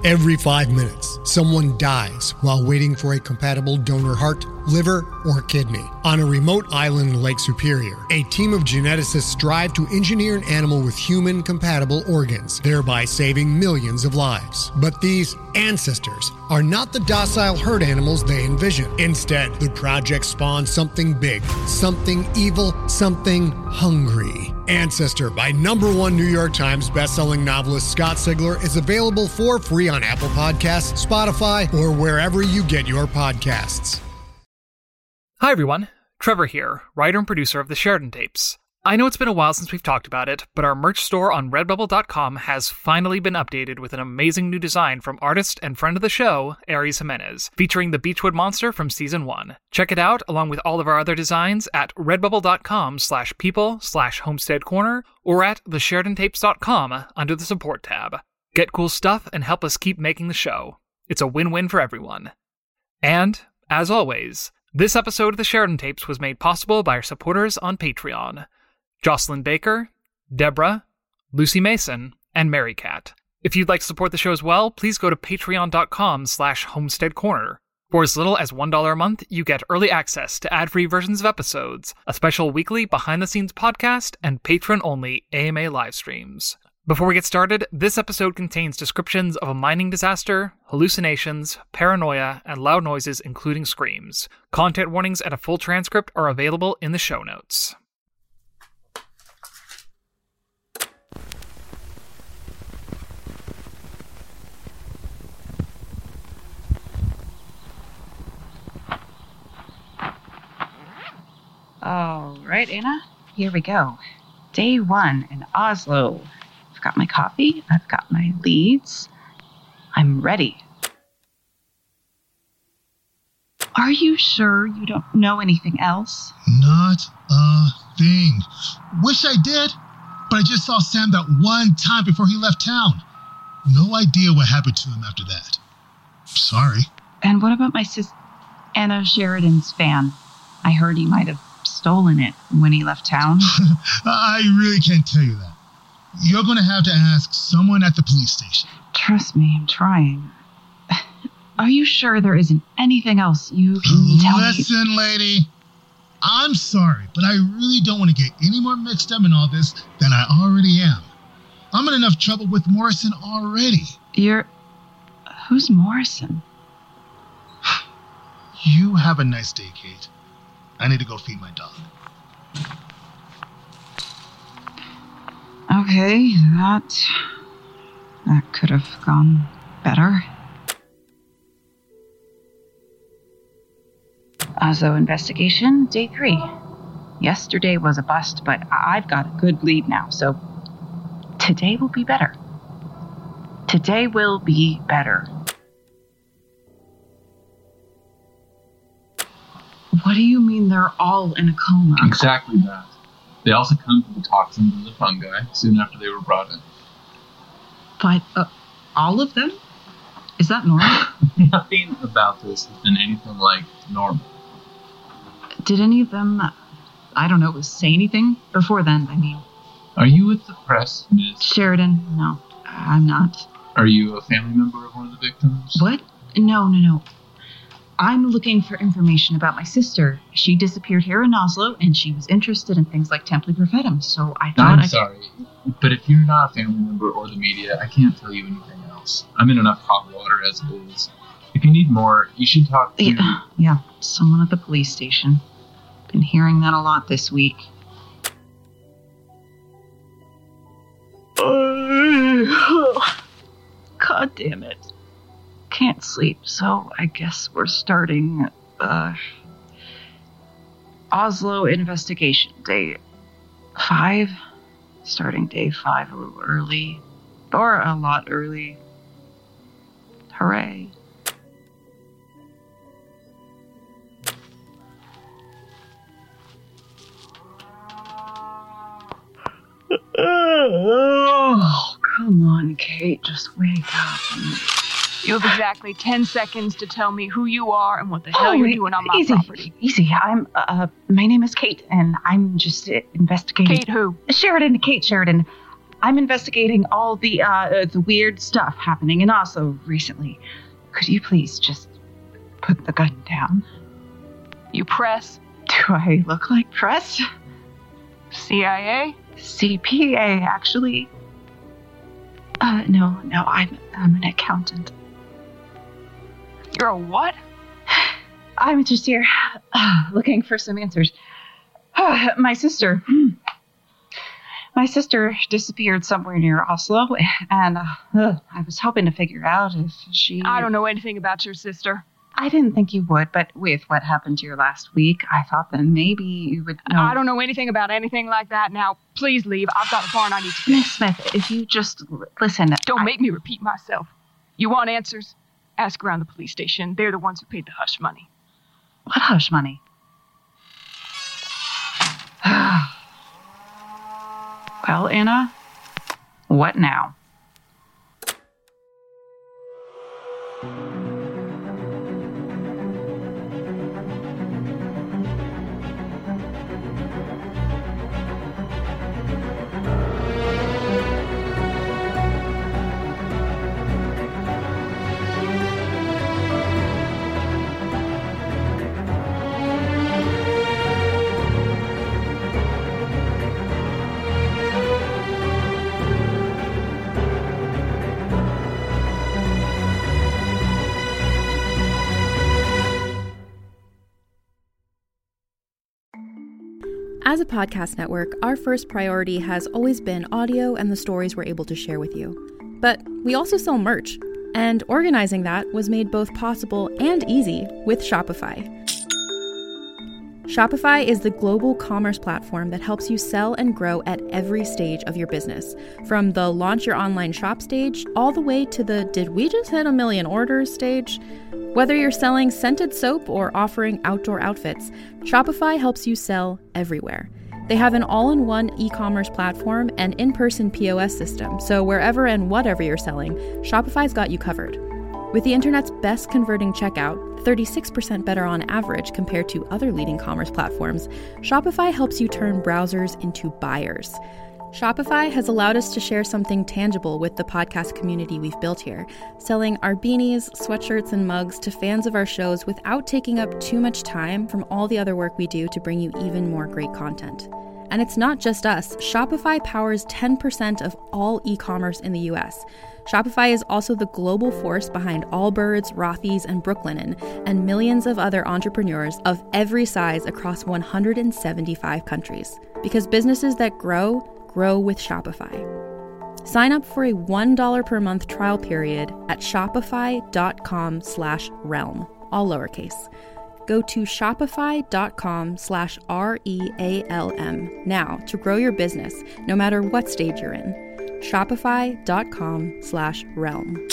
Every 5 minutes, someone dies while waiting for a compatible donor heart, liver, or kidney. On a remote island in Lake Superior, a team of geneticists strive to engineer an animal with human-compatible organs, thereby saving millions of lives. But these ancestors are not the docile herd animals they envision. Instead, the project spawns something big, something evil, something hungry. Ancestor by #1 New York Times bestselling novelist Scott Sigler is available for free on Apple Podcasts, Spotify, or wherever you get your podcasts. Hi everyone, Trevor here, writer and producer of the Sheridan Tapes. I know it's been a while since we've talked about it, but our merch store on Redbubble.com has finally been updated with an amazing new design from artist and friend of the show, Aries Jimenez, featuring the Beechwood Monster from Season 1. Check it out, along with all of our other designs, at redbubble.com/people/homestead corner or at thesheridantapes.com under the support tab. Get cool stuff and help us keep making the show. It's a win-win for everyone. And, as always, this episode of the Sheridan Tapes was made possible by our supporters on Patreon. Jocelyn Baker, Deborah, Lucy Mason, and Mary Cat. If you'd like to support the show as well, please go to patreon.com/homesteadcorner. For as little as $1 a month, you get early access to ad-free versions of episodes, a special weekly behind-the-scenes podcast, and patron-only AMA live streams. Before we get started, this episode contains descriptions of a mining disaster, hallucinations, paranoia, and loud noises including screams. Content warnings and a full transcript are available in the show notes. All right, Anna, here we go. Day 1 in Oslo. I've got my coffee, I've got my leads. I'm ready. Are you sure you don't know anything else? Not a thing. Wish I did, but I just saw Sam that one time before he left town. No idea what happened to him after that. Sorry. And what about my sis, Anna Sheridan's fan? I heard he might have stolen it when he left town. I really can't tell you that. You're going to have to ask someone at the police station. Trust me, I'm trying. Are you sure there isn't anything else you can tell me? Listen, lady. I'm sorry, but I really don't want to get any more mixed up in all this than I already am. I'm in enough trouble with Morrison already. Who's Morrison? You have a nice day, Kate. I need to go feed my dog. Okay, that could have gone better. Oslo investigation, day 3. Yesterday was a bust, but I've got a good lead now, so today will be better. Today will be better. What do you mean they're all in a coma? Exactly that. They also come from the toxins of the fungi soon after they were brought in. But all of them? Is that normal? Nothing about this has been anything like normal. Did any of them, say anything before then? I mean... Are you with the press, Miss Sheridan? No, I'm not. Are you a family member of one of the victims? What? No. I'm looking for information about my sister. She disappeared here in Oslo, and she was interested in things like Templi Perfetum, so I thought I'm sorry, but if you're not a family member or the media, I can't tell you anything else. I'm in enough hot water as it is. If you need more, you should talk to... Yeah, someone at the police station. Been hearing that a lot this week. God damn it. Can't sleep, so I guess we're starting Oslo investigation day 5. Starting day 5 a little early, or a lot early. Hooray. Oh, come on, Kate, just wake up. You have exactly 10 seconds to tell me who you are and what the hell you're doing on my property. Easy. My name is Kate, and I'm just investigating. Kate who? Kate Sheridan. I'm investigating all the weird stuff happening in Oslo recently. Could you please just put the gun down? You press? Do I look like press? CIA? CPA, actually. No, I'm an accountant. You're a what? I'm just here looking for some answers. My sister disappeared somewhere near Oslo, and I was hoping to figure out if she... I don't know anything about your sister. I didn't think you would, but with what happened to you last week, I thought that maybe you would know. I don't know anything about anything like that. Now, please leave. I've got a barn I need to Miss Smith, if you just listen... Don't make me repeat myself. You want answers? Ask around the police station. They're the ones who paid the hush money. What hush money? Well, Anna, what now? As a podcast network, our first priority has always been audio and the stories we're able to share with you. But we also sell merch, and organizing that was made both possible and easy with Shopify. Shopify is the global commerce platform that helps you sell and grow at every stage of your business, from the launch your online shop stage all the way to the did we just hit 1 million orders stage. Whether you're selling scented soap or offering outdoor outfits, Shopify helps you sell everywhere. They have an all-in-one e-commerce platform and in-person POS system, so wherever and whatever you're selling, Shopify's got you covered. With the internet's best converting checkout, 36% better on average compared to other leading commerce platforms, Shopify helps you turn browsers into buyers. Shopify has allowed us to share something tangible with the podcast community we've built here, selling our beanies, sweatshirts, and mugs to fans of our shows without taking up too much time from all the other work we do to bring you even more great content. And it's not just us. Shopify powers 10% of all e-commerce in the US. Shopify is also the global force behind Allbirds, Rothy's, and Brooklinen, and millions of other entrepreneurs of every size across 175 countries. Because businesses that grow with Shopify. Sign up for a $1 per month trial period at shopify.com/realm, all lowercase. Go to shopify.com/REALM now to grow your business, no matter what stage you're in. Shopify.com/realm.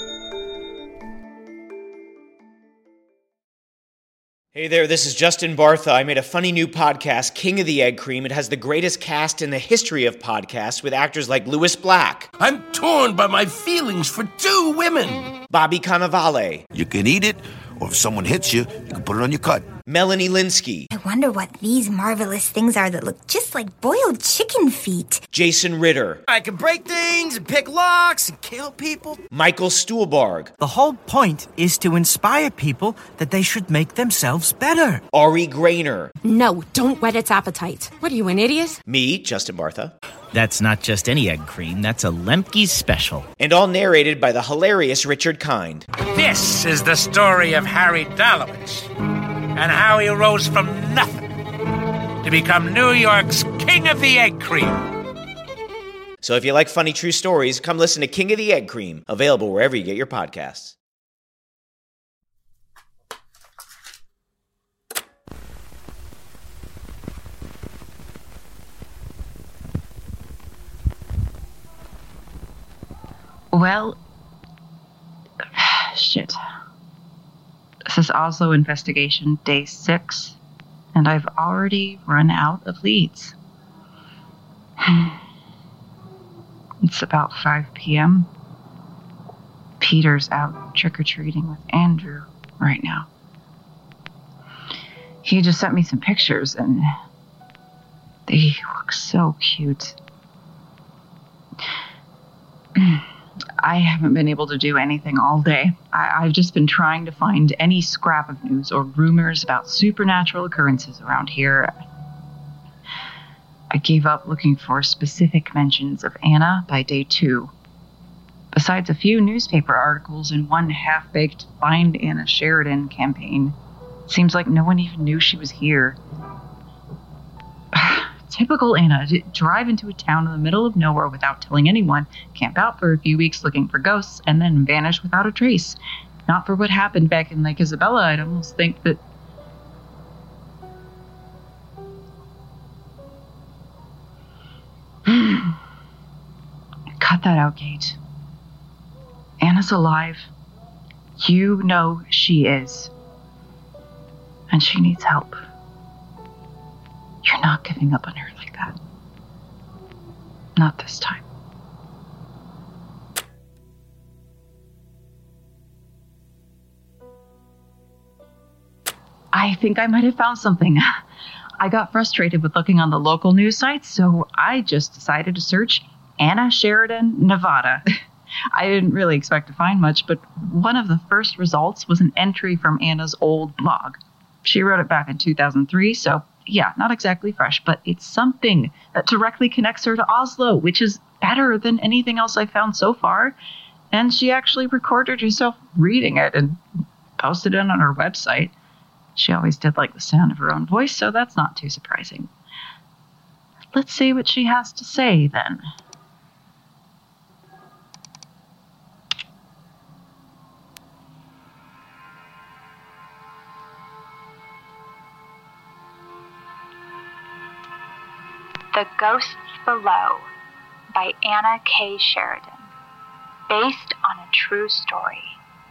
Hey there, this is Justin Bartha. I made a funny new podcast, King of the Egg Cream. It has the greatest cast in the history of podcasts with actors like Louis Black. I'm torn by my feelings for two women. Bobby Cannavale. You can eat it, or if someone hits you, you can put it on your cut. Melanie Linsky. I wonder what these marvelous things are that look just like boiled chicken feet. Jason Ritter. I can break things and pick locks and kill people. Michael Stuhlbarg. The whole point is to inspire people that they should make themselves better. Ari Grainer. No, don't whet its appetite. What are you, an idiot? Me, Justin Bartha. That's not just any egg cream, that's a Lemke's special. And all narrated by the hilarious Richard Kind. This is the story of Harry Dalowitz and how he rose from nothing to become New York's King of the Egg Cream. So if you like funny true stories, come listen to King of the Egg Cream, available wherever you get your podcasts. Well, shit. This is Oslo investigation day 6, and I've already run out of leads. It's about 5 p.m. Peter's out trick-or-treating with Andrew right now. He just sent me some pictures, and they look so cute. I haven't been able to do anything all day. I've just been trying to find any scrap of news or rumors about supernatural occurrences around here. I gave up looking for specific mentions of Anna by day 2. Besides a few newspaper articles and one half-baked Find Anna Sheridan campaign, seems like no one even knew she was here. Typical Anna, to drive into a town in the middle of nowhere without telling anyone, camp out for a few weeks looking for ghosts, and then vanish without a trace. Not for what happened back in Lake Isabella, I'd almost think that... Cut that out, Kate. Anna's alive. You know she is. And she needs help. You're not giving up on her like that. Not this time. I think I might have found something. I got frustrated with looking on the local news sites, so I just decided to search Anna Sheridan, Nevada. I didn't really expect to find much, but one of the first results was an entry from Anna's old blog. She wrote it back in 2003, so yeah, not exactly fresh, but it's something that directly connects her to Oslo, which is better than anything else I've found so far. And she actually recorded herself reading it and posted it on her website. She always did like the sound of her own voice, so that's not too surprising. Let's see what she has to say, then. The Ghosts Below by Anna K. Sheridan, based on a true story.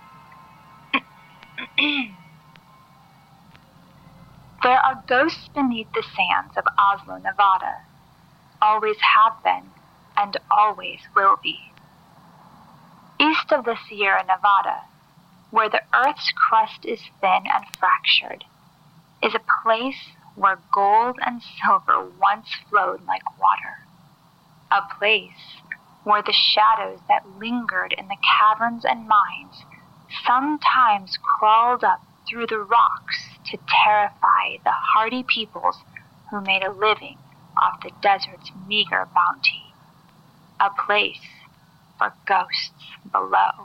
There are ghosts beneath the sands of Oslo, Nevada. Always have been, and always will be. East of the Sierra Nevada, where the Earth's crust is thin and fractured, is a place where gold and silver once flowed like water. A place where the shadows that lingered in the caverns and mines sometimes crawled up through the rocks to terrify the hardy peoples who made a living off the desert's meager bounty. A place for ghosts below.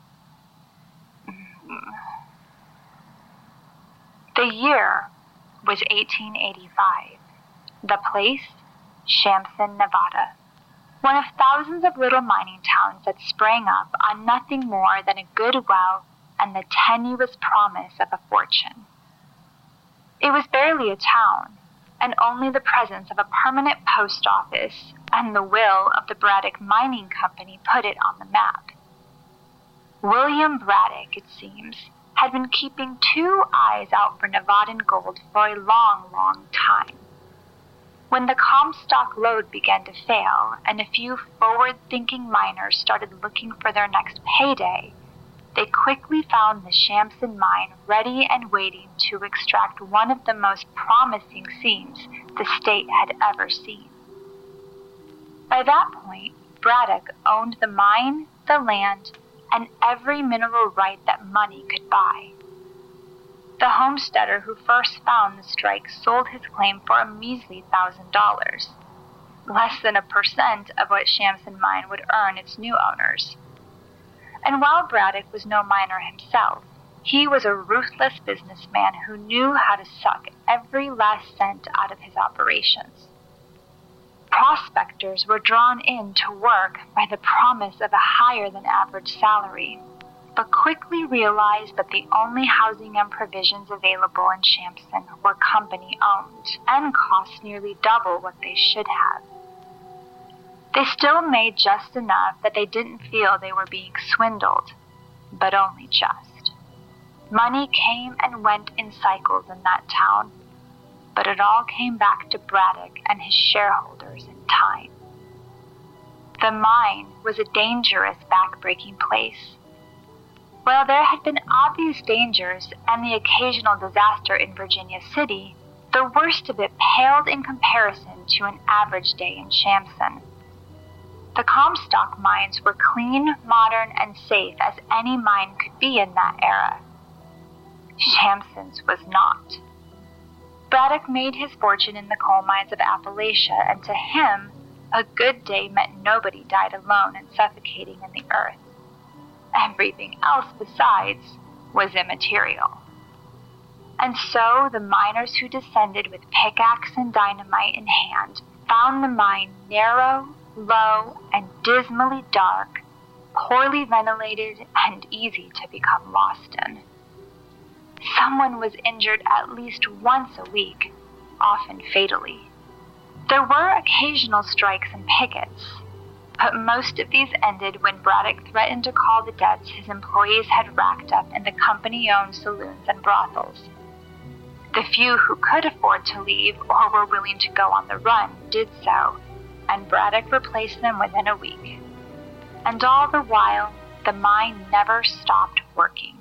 The year was 1885. The place, Shamson, Nevada. One of thousands of little mining towns that sprang up on nothing more than a good well and the tenuous promise of a fortune. It was barely a town, and only the presence of a permanent post office and the will of the Braddock Mining Company put it on the map. William Braddock, it seems, had been keeping 2 eyes out for Nevadan gold for a long, long time. When the Comstock lode began to fail and a few forward-thinking miners started looking for their next payday, they quickly found the Shamson mine ready and waiting to extract one of the most promising seams the state had ever seen. By that point, Braddock owned the mine, the land, and every mineral right that money could buy. The homesteader who first found the strike sold his claim for a measly $1,000, less than 1% of what Shamson Mine would earn its new owners. And while Braddock was no miner himself, he was a ruthless businessman who knew how to suck every last cent out of his operations. Prospectors were drawn in to work by the promise of a higher-than-average salary, but quickly realized that the only housing and provisions available in Shamson were company-owned and cost nearly double what they should have. They still made just enough that they didn't feel they were being swindled, but only just. Money came and went in cycles in that town, but it all came back to Braddock and his shareholders in time. The mine was a dangerous, back-breaking place. While there had been obvious dangers and the occasional disaster in Virginia City, the worst of it paled in comparison to an average day in Shamson. The Comstock mines were clean, modern, and safe as any mine could be in that era. Shamson's was not. Braddock made his fortune in the coal mines of Appalachia, and to him, a good day meant nobody died alone and suffocating in the earth. Everything else besides was immaterial. And so the miners who descended with pickaxe and dynamite in hand found the mine narrow, low, and dismally dark, poorly ventilated, and easy to become lost in. Someone was injured at least once a week, often fatally. There were occasional strikes and pickets, but most of these ended when Braddock threatened to call the debts his employees had racked up in the company-owned saloons and brothels. The few who could afford to leave or were willing to go on the run did so, and Braddock replaced them within a week. And all the while, the mine never stopped working.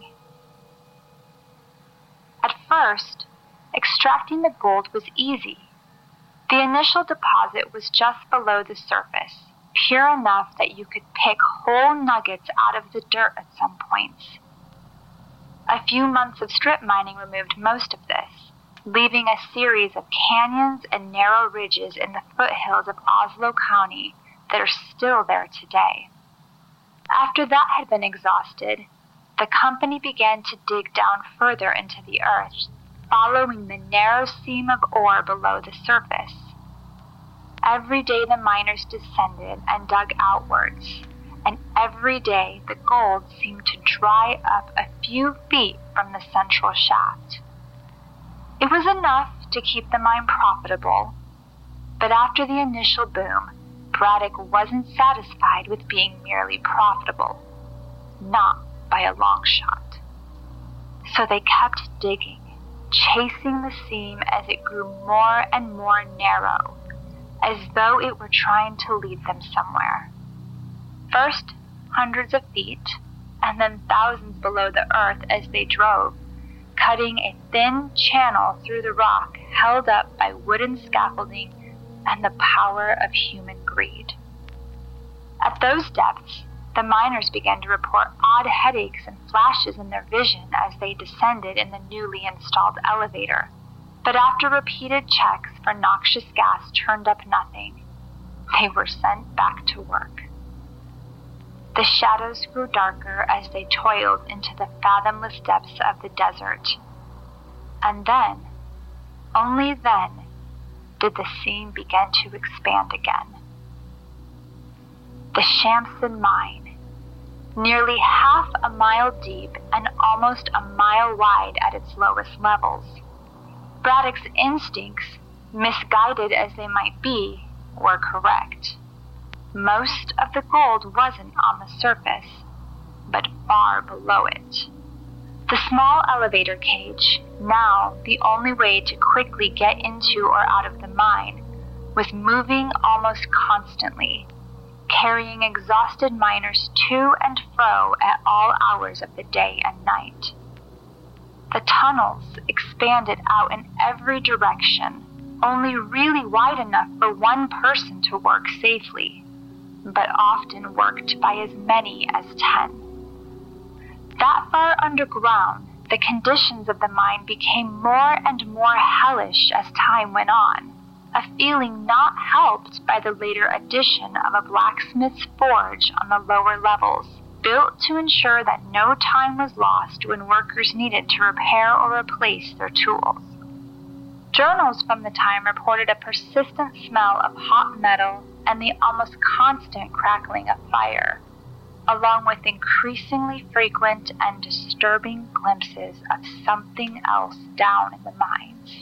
At first, extracting the gold was easy. The initial deposit was just below the surface, pure enough that you could pick whole nuggets out of the dirt at some points. A few months of strip mining removed most of this, leaving a series of canyons and narrow ridges in the foothills of Oslo County that are still there today. After that had been exhausted, the company began to dig down further into the earth, following the narrow seam of ore below the surface. Every day the miners descended and dug outwards, and every day the gold seemed to dry up a few feet from the central shaft. It was enough to keep the mine profitable, but after the initial boom, Braddock wasn't satisfied with being merely profitable, not by a long shot. So they kept digging, chasing the seam as it grew more and more narrow, as though it were trying to lead them somewhere. First, hundreds of feet, and then thousands below the earth as they drove, cutting a thin channel through the rock held up by wooden scaffolding and the power of human greed. At those depths, the miners began to report odd headaches and flashes in their vision as they descended in the newly installed elevator. But after repeated checks for noxious gas turned up nothing, they were sent back to work. The shadows grew darker as they toiled into the fathomless depths of the desert. And then, only then, did the seam begin to expand again. The Shamson mine, nearly half a mile deep and almost a mile wide at its lowest levels. Braddock's instincts, misguided as they might be, were correct. Most of the gold wasn't on the surface, but far below it. The small elevator cage, now the only way to quickly get into or out of the mine, was moving almost constantly, carrying exhausted miners to and fro at all hours of the day and night. The tunnels expanded out in every direction, only really wide enough for one person to work safely, but often worked by as many as 10. That far underground, the conditions of the mine became more and more hellish as time went on, a feeling not helped by the later addition of a blacksmith's forge on the lower levels, built to ensure that no time was lost when workers needed to repair or replace their tools. Journals from the time reported a persistent smell of hot metal and the almost constant crackling of fire, along with increasingly frequent and disturbing glimpses of something else down in the mines.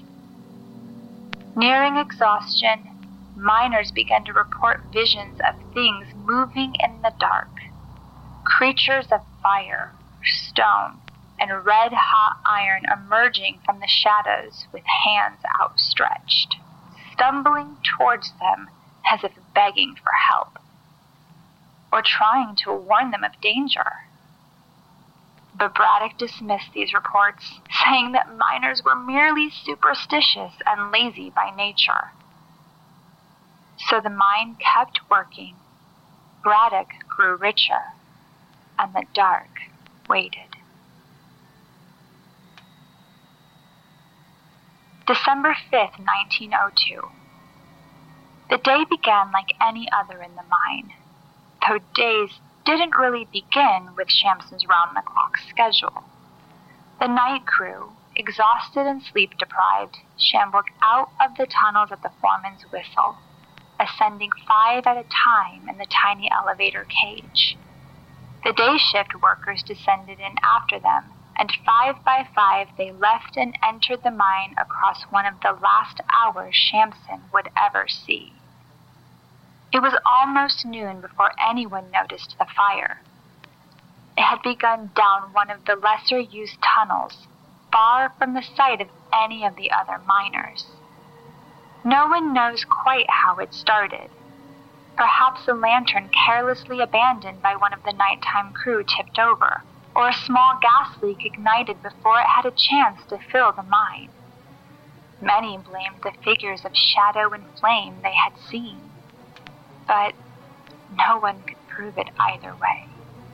Nearing exhaustion, miners began to report visions of things moving in the dark, creatures of fire, stone, and red-hot iron emerging from the shadows with hands outstretched, stumbling towards them as if begging for help, or trying to warn them of danger. But Braddock dismissed these reports, saying that miners were merely superstitious and lazy by nature. So the mine kept working, Braddock grew richer, and the dark waited. December 5th, 1902. The day began like any other in the mine, though days didn't really begin with Shamson's round-the-clock schedule. The night crew, exhausted and sleep-deprived, shambled out of the tunnels at the foreman's whistle, ascending 5 at a time in the tiny elevator cage. The day shift workers descended in after them, and 5 by 5 they left and entered the mine across one of the last hours Shamson would ever see. It was almost noon before anyone noticed the fire. It had begun down one of the lesser-used tunnels, far from the sight of any of the other miners. No one knows quite how it started. Perhaps a lantern carelessly abandoned by one of the nighttime crew tipped over, or a small gas leak ignited before it had a chance to fill the mine. Many blamed the figures of shadow and flame they had seen, but no one could prove it either way.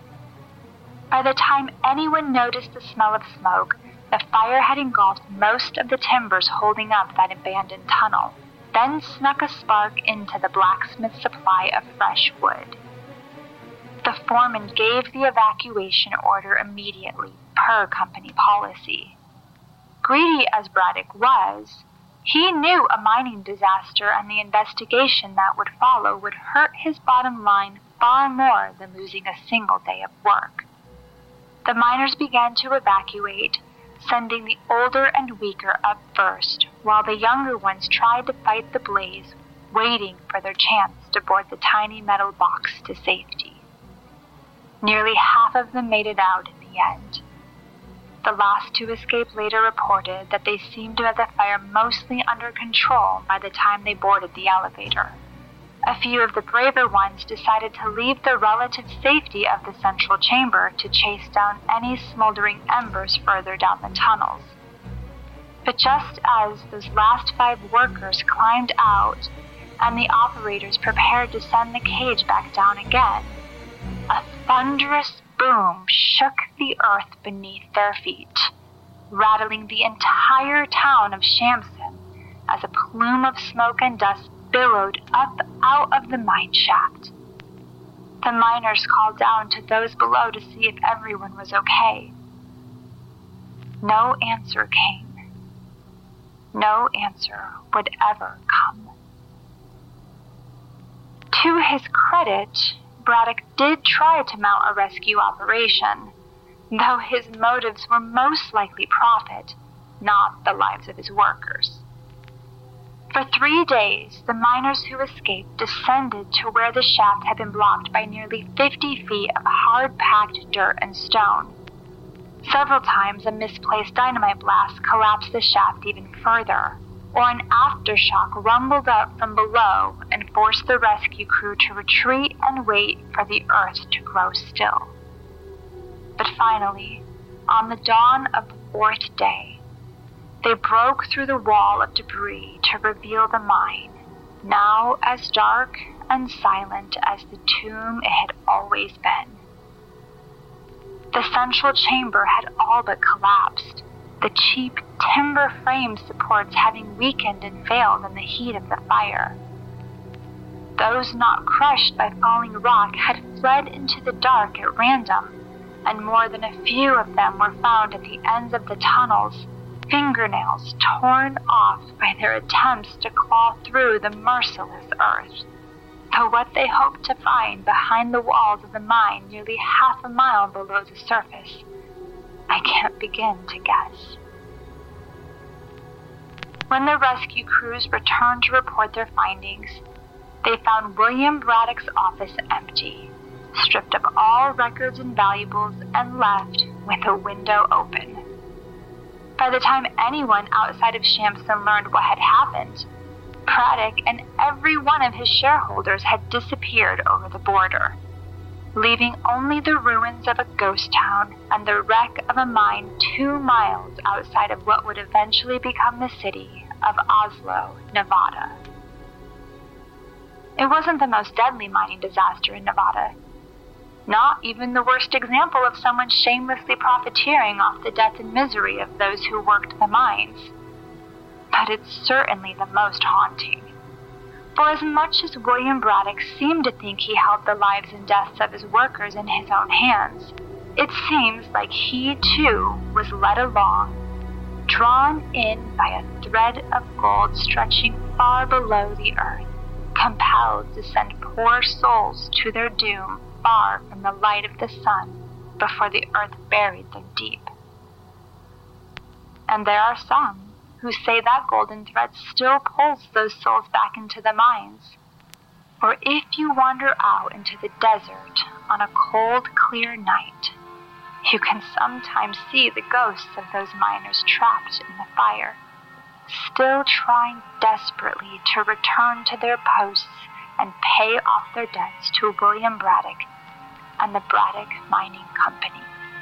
By the time anyone noticed the smell of smoke, the fire had engulfed most of the timbers holding up that abandoned tunnel, then snuck a spark into the blacksmith's supply of fresh wood. The foreman gave the evacuation order immediately, per company policy. Greedy as Braddock was, he knew a mining disaster and the investigation that would follow would hurt his bottom line far more than losing a single day of work. The miners began to evacuate, sending the older and weaker up first, while the younger ones tried to fight the blaze, waiting for their chance to board the tiny metal box to safety. Nearly half of them made it out in the end. The last to escape later reported that they seemed to have the fire mostly under control by the time they boarded the elevator. A few of the braver ones decided to leave the relative safety of the central chamber to chase down any smoldering embers further down the tunnels. But just as those last 5 workers climbed out and the operators prepared to send the cage back down again, a thunderous boom shook the earth beneath their feet, rattling the entire town of Shamson as a plume of smoke and dust billowed up out of the mine shaft. The miners called down to those below to see if everyone was okay. No answer came. No answer would ever come. To his credit, Braddock did try to mount a rescue operation, though his motives were most likely profit, not the lives of his workers. For 3 days, the miners who escaped descended to where the shaft had been blocked by nearly 50 feet of hard-packed dirt and stone. Several times, a misplaced dynamite blast collapsed the shaft even further, or an aftershock rumbled up from below and forced the rescue crew to retreat and wait for the earth to grow still. But finally, on the dawn of the 4th day, they broke through the wall of debris to reveal the mine, now as dark and silent as the tomb it had always been. The central chamber had all but collapsed, the cheap timber frame supports having weakened and failed in the heat of the fire. Those not crushed by falling rock had fled into the dark at random, and more than a few of them were found at the ends of the tunnels, fingernails torn off by their attempts to claw through the merciless earth. Though what they hoped to find behind the walls of the mine nearly half a mile below the surface, I can't begin to guess. When the rescue crews returned to report their findings, they found William Braddock's office empty, stripped of all records and valuables, and left with a window open. By the time anyone outside of Shamson learned what had happened, Braddock and every one of his shareholders had disappeared over the border, leaving only the ruins of a ghost town and the wreck of a mine 2 miles outside of what would eventually become the city of Oslo, Nevada. It wasn't the most deadly mining disaster in Nevada. Not even the worst example of someone shamelessly profiteering off the death and misery of those who worked the mines. But it's certainly the most haunting. For as much as William Braddock seemed to think he held the lives and deaths of his workers in his own hands, it seems like he too was led along, drawn in by a thread of gold stretching far below the earth, compelled to send poor souls to their doom far from the light of the sun before the earth buried them deep. And there are some who say that golden thread still pulls those souls back into the mines. Or if you wander out into the desert on a cold, clear night, you can sometimes see the ghosts of those miners trapped in the fire, still trying desperately to return to their posts and pay off their debts to William Braddock and the Braddock Mining Company.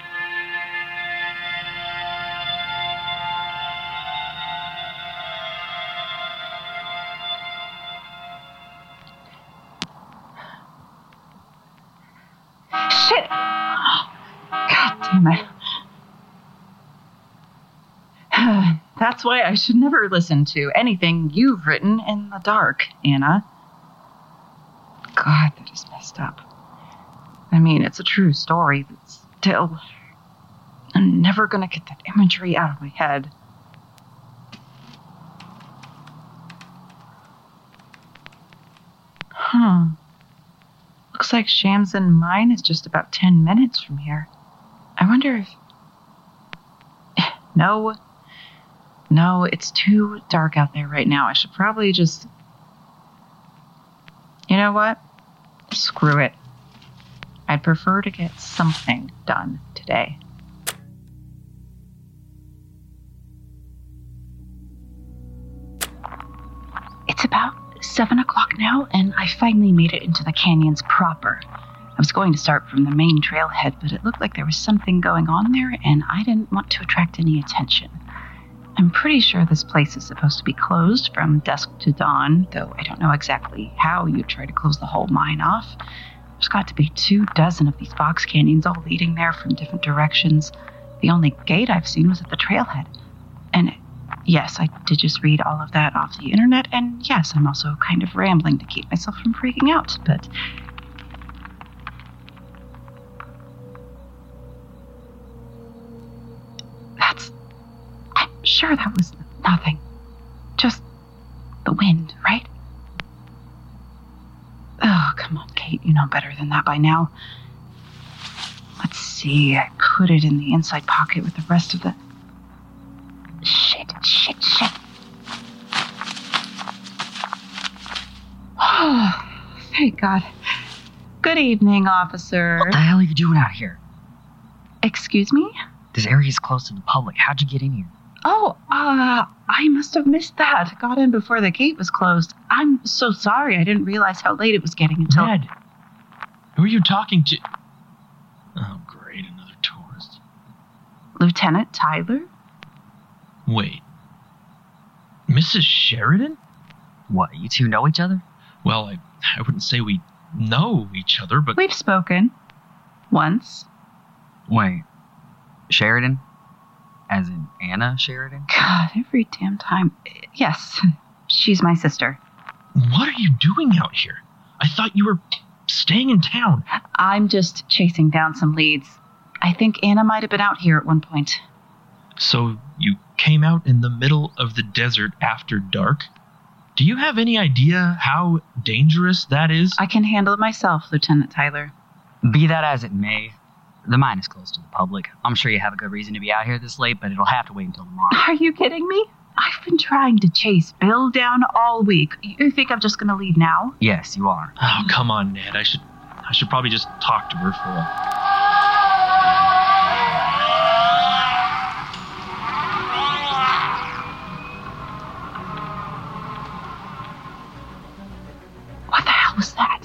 Shit! God damn it. That's why I should never listen to anything you've written in the dark, Anna. God, that is messed up. I mean, it's a true story, but still, I'm never gonna get that imagery out of my head. Looks like Shamsin Mine is just about 10 minutes from here. I wonder if... No, it's too dark out there right now. I should probably just... You know what? Screw it. I'd prefer to get something done today. It's about 7 o'clock now, and I finally made it into the canyons proper. I was going to start from the main trailhead, but it looked like there was something going on there, and I didn't want to attract any attention. I'm pretty sure this place is supposed to be closed from dusk to dawn, though I don't know exactly how you try to close the whole mine off. There's got to be 24 of these box canyons all leading there from different directions. The only gate I've seen was at the trailhead. And yes, I did just read all of that off the internet, and yes, I'm also kind of rambling to keep myself from freaking out, but... I'm sure that was nothing. Just the wind, right? Oh, come on, Kate, you know better than that by now. Let's see, I put it in the inside pocket with the rest of the... Shit. Oh, thank God. Good evening, officer. What the hell are you doing out here? Excuse me? This area is closed to the public. How'd you get in here? Oh, I must have missed that. Got in before the gate was closed. I'm so sorry. I didn't realize how late it was getting until... Ned, who are you talking to? Oh, great, another tourist. Lieutenant Tyler? Wait. Mrs. Sheridan? What, you two know each other? Well, I wouldn't say we know each other, but... We've spoken. Once. Wait. Sheridan? As in Anna Sheridan? God, every damn time. Yes, she's my sister. What are you doing out here? I thought you were staying in town. I'm just chasing down some leads. I think Anna might have been out here at one point. So you came out in the middle of the desert after dark? Do you have any idea how dangerous that is? I can handle it myself, Lieutenant Tyler. Be that as it may, the mine is closed to the public. I'm sure you have a good reason to be out here this late, but it'll have to wait until tomorrow. Are you kidding me? I've been trying to chase Bill down all week. You think I'm just going to leave now? Yes, you are. Oh, come on, Ned. I should probably just talk to her for a... What the hell was that?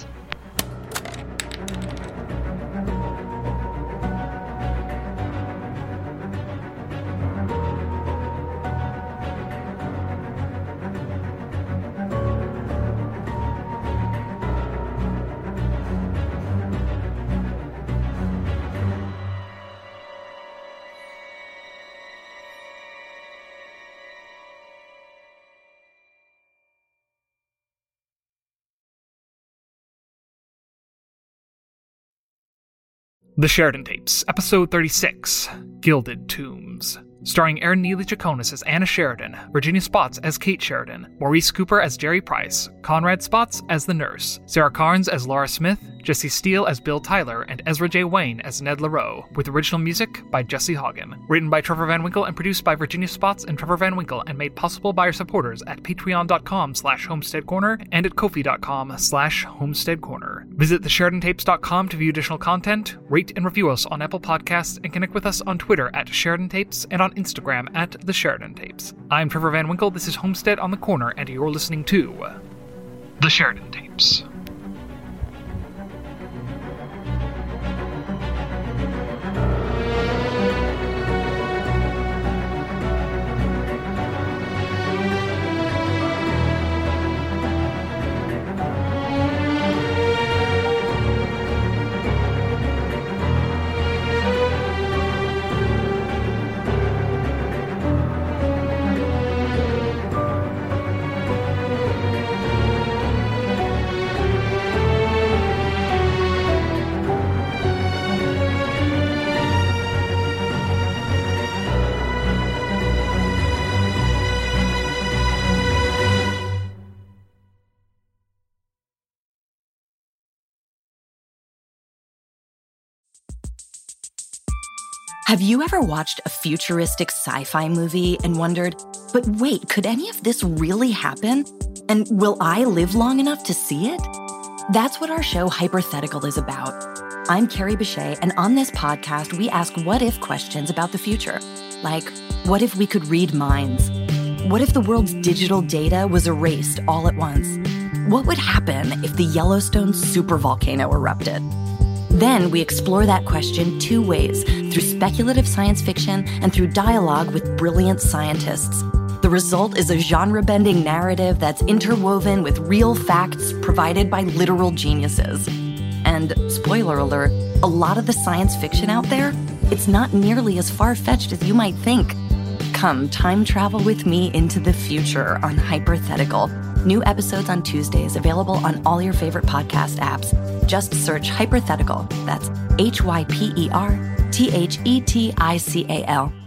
The Sheridan Tapes, Episode 36, Gilded Tombs. Starring Erin Neely Chaconis as Anna Sheridan, Virginia Spots as Kate Sheridan, Maurice Cooper as Jerry Price, Conrad Spots as the nurse, Sarah Carnes as Laura Smith, Jesse Steele as Bill Tyler, and Ezra J. Wayne as Ned LaRoe, with original music by Jesse Hagen. Written by Trevor Van Winkle and produced by Virginia Spots and Trevor Van Winkle, and made possible by our supporters at patreon.com/homesteadcorner and at ko-fi.com/homesteadcorner. Visit thesheridantapes.com to view additional content, rate and review us on Apple Podcasts, and connect with us on Twitter at Sheridan Tapes and on Instagram at The Sheridan Tapes. I'm Trevor Van Winkle, this is Homestead on the Corner, and you're listening to The Sheridan Tapes. Have you ever watched a futuristic sci-fi movie and wondered, but wait, could any of this really happen? And will I live long enough to see it? That's what our show Hypothetical is about. I'm Carrie Bechet, and on this podcast, we ask what-if questions about the future. Like, what if we could read minds? What if the world's digital data was erased all at once? What would happen if the Yellowstone supervolcano erupted? Then we explore that question two ways, through speculative science fiction and through dialogue with brilliant scientists. The result is a genre-bending narrative that's interwoven with real facts provided by literal geniuses. And, spoiler alert, a lot of the science fiction out there, it's not nearly as far-fetched as you might think. Come time travel with me into the future on Hypothetical. New episodes on Tuesdays, available on all your favorite podcast apps. Just search Hypothetical. That's Hyperthetical.